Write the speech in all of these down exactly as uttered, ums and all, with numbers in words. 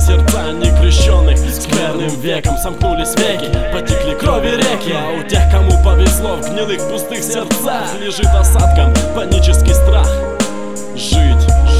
сердца некрещенных скверным веком сомкнулись веки, потекли крови реки. А у тех, кому повезло, в гнилых пустых сердцах лежит осадком панический страх жить.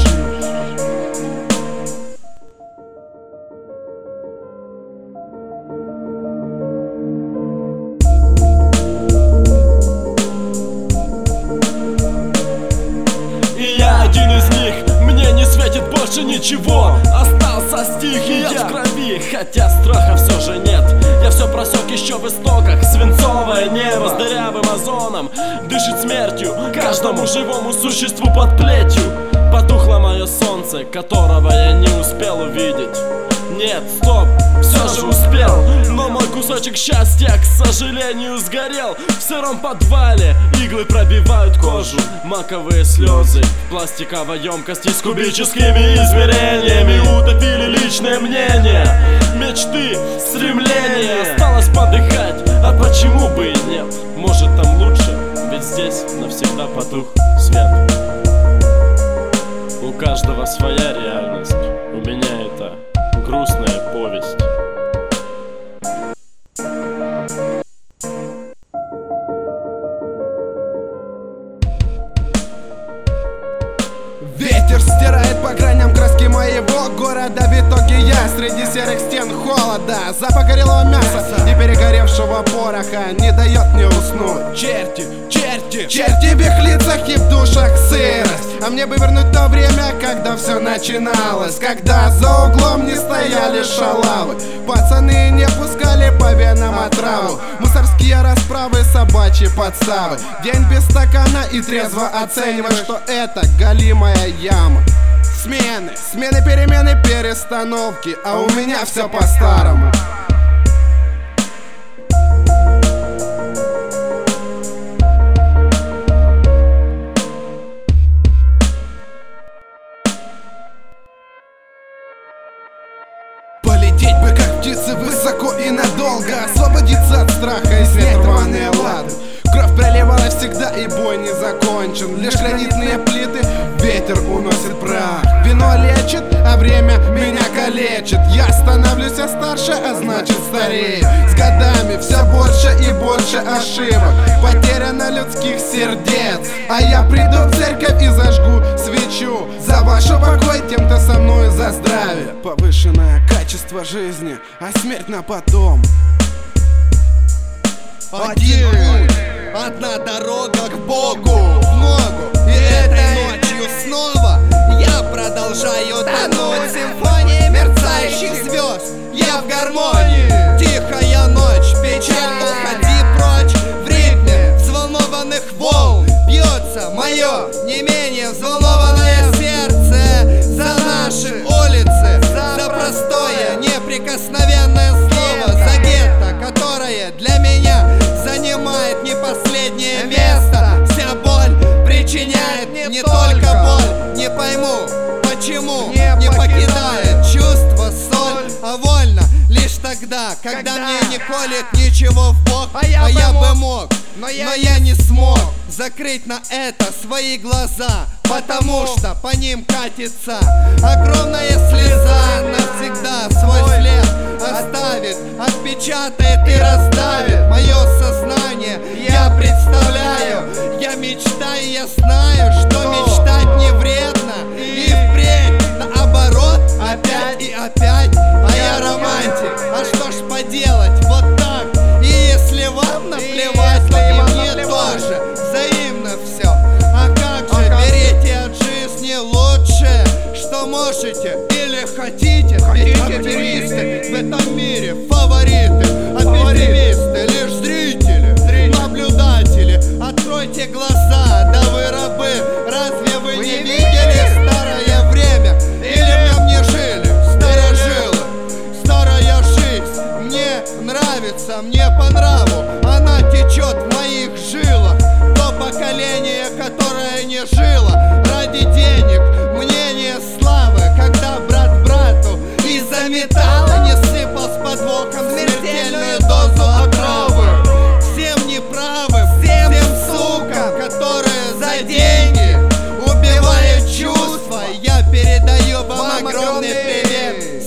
Один из них, мне не светит больше ничего. Остался стих, и я в крови, хотя страха все же нет. Я все просек еще в истоках. Свинцовое небо с дырявым озоном дышит смертью каждому живому существу под плетью. Потухло мое солнце, которого я не успел увидеть. Нет, стоп, все же успел. Но мой кусочек счастья, к сожалению, сгорел. В сыром подвале иглы пробивают кожу. Маковые слезы в пластиковой емкости с кубическими измерениями утопили личное мнение, мечты, стремления. Осталось подыхать, а почему бы и нет? Может, там лучше, ведь здесь навсегда потух свет. У каждого своя реальность, у меня это грустная повесть. Ветер стирает по граням краски моего города. В итоге я среди серых стен холода, запах горелого мяса и перегоревшего пороха не дает мне уснуть. Черти, черти, черти в их лицах и в душах сырость. А мне бы вернуть то время, когда все начиналось, когда за углом не стояли шалавы, пацаны не пускали по венам отраву, мусорские расправы, собачьи подставы. День без стакана и трезво оценивая, что это голимая яма. Смены, смены, перемены, перестановки, а у меня все по-старому. Полететь бы как птицы высоко и надолго, освободиться от страха и снять рваные лады. Кровь проливалась всегда, и бой не закончен. Лишь гранитные плиты ветер уносит прах. Вино лечит, а время меня калечит. Я становлюсь все старше, а значит старею. С годами все больше и больше ошибок, потеряно людских сердец. А я приду в церковь и зажгу свечу за ваш покой, тем, кто со мной, за здравие. Повышенное качество жизни, а смерть на потом. Один путь, одна дорога к Богу, в ногу. И этой ночью снова я продолжаю тонуть в симфонии мерцающих звезд. Я в гармонии, тихая ночь, печаль, уходи прочь. В ритме взволнованных волн бьется мое не менее взволнованное сердце. За наши улицы, за простое неприкосновенное слово, за гетто, которое для меня занимает не последнее место. Вся боль причиняет не только боль. Не пойму, почему не покидает чувство соль, а вольно лишь тогда, когда мне не колет ничего в бок. А я бы мог, но я не смог закрыть на это свои глаза, потому что по ним катится огромная слеза. Навсегда свой след оставит, отпечатает и раздавит мое сознание. Я представляю, я мечтаю, я знаю, что мечтать не вредно. И впредь наоборот, опять и опять. А я романтик, а что ж поделать, вот так. И если вам наплевать, то и мне тоже взаимно все. А как же, берите от жизни лучшее, что можете или хотите. Ведь оптимисты в этом мире фавориты, а пессимисты лишь зрители, наблюдатели. Откройте глаза, да вы рабы. Разве вы не видели старое время? Или в нем не жили старожилы? Старая жизнь мне нравится, мне по нраву. Она течет в моих жилах. То поколение, которое не жило ради денег, мнение, славы, когда брат брату из-за металла не сыпал с подвохом смертельную дозу отравы. Всем неправым, всем, всем сукам, которые за деньги убивают чувства, я передаю вам огромный привет.